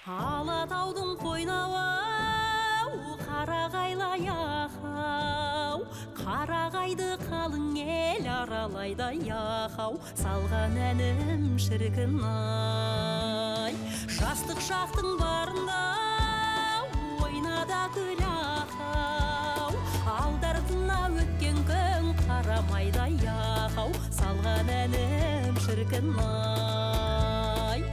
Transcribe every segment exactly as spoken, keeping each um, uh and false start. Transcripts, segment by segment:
Алатаудың қойнауы қарағайлай ақау, қарағайды қалың ел аралайды яқау, салған әнім шіркін ай. Жастық шақтың барында ойнада күл ақау, алдартына өткен күн қарамайда яқау, салған әнім шіркін ай.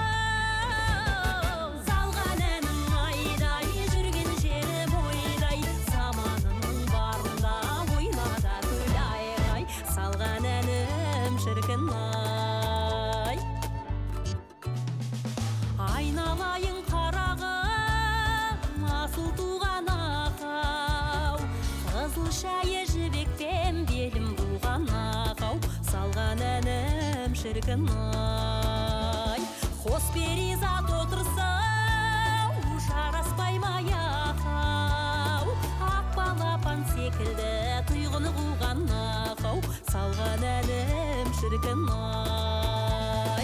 Айналайын қарағым, асыл туған ақау, қызыл шайы жібекпен белім буған ақау, салған әнім шіркін ай. Қос перизат отырса жараспай ма ақау, ақ балапан секілді тұйғыны қуған ақау, салған әнім шіркін ай.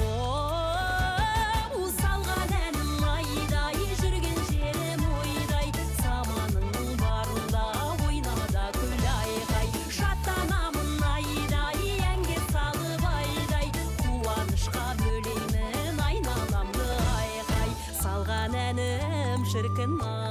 Салған әнім айдай, жүрген жерім ойдай, заманның барында ойнада күл айғай. Жаттанамын айдай, әнге салып айдай, қуанышқа бөлеймін айналамды айғай, салған әнім шіркін ай.